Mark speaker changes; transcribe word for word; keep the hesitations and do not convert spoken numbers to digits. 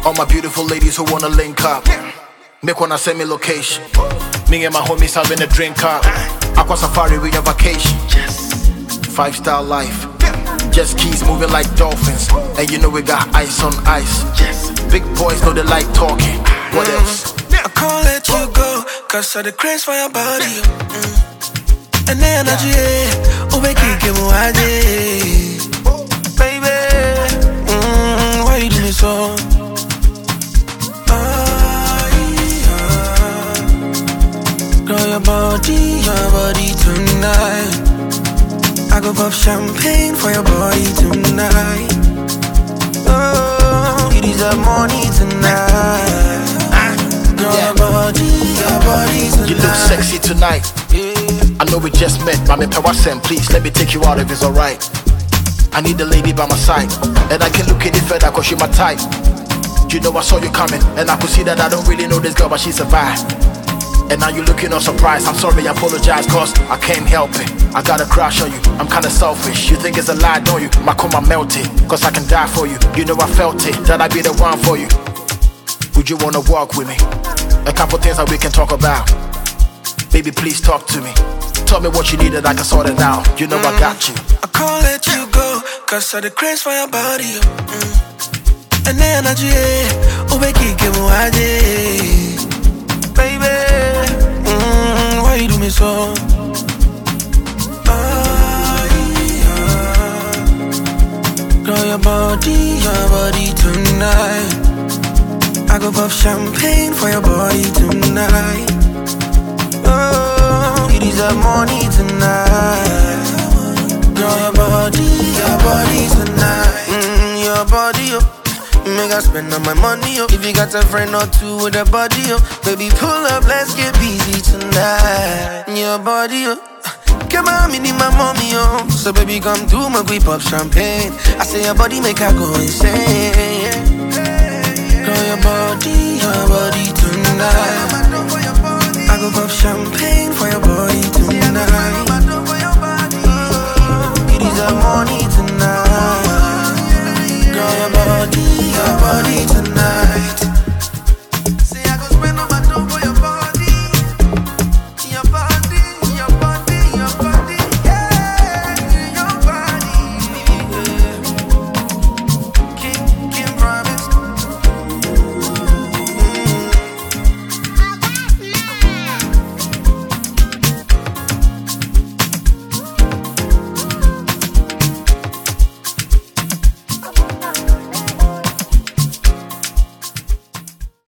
Speaker 1: All my beautiful ladies who wanna link up, make wanna send me location. Me and my homies having a drink up. Aqua safari with your vacation. Five star life. Just keys moving like dolphins. And you know we got ice on ice. Big boys know they like talking. What else?
Speaker 2: I can't let you go, cause of the craze for your body. Mm. And the energy, oh, we can't get more idea. Baby, mm, why you do me so? Ah, yeah. Girl, your body, your body tonight. I go pop champagne for your body tonight. Oh, you deserve money tonight. Girl,
Speaker 1: Yeah.
Speaker 2: your body, your body tonight.
Speaker 1: You look sexy tonight.
Speaker 2: Yeah.
Speaker 1: I know we just met, but me Pewasem, please let me take you out if it's alright. I need a lady by my side, and I can look any further cause she my type. You know I saw you coming, and I could see that I don't really know this girl, but she survived. And now you looking all surprised. I'm sorry, I apologize, cause I can't help it. I got a crush on you, I'm kinda selfish. You think it's a lie, don't you? My coma melted, cause I can die for you. You know I felt it, that I be the one for you. Would you wanna walk with me? A couple things that we can talk about. Baby, please talk to me. Tell me what you need and I can sort it out. You know mm, I got you.
Speaker 2: I can't let you go, cause of the craze for your body. Mm. And the energy, oh, we can't get more idea. Baby, mm, why you do me so? Ah, yeah. Girl, your body, your body tonight. I go pop champagne for your body tonight. Oh, you deserve money tonight. Girl, your body, your body tonight. Mm, your body, oh. Make I spend all my money, oh. If you got a friend or two with a body, oh. Baby, pull up, let's get busy tonight. Your body, oh. Come on, me need my mommy, oh. So baby, come through, my we pop champagne. I say your body make her go insane. Girl, your body, your body tonight. I go pop champagne for your body tonight. You deserve money tonight. Girl, your body, your body tonight.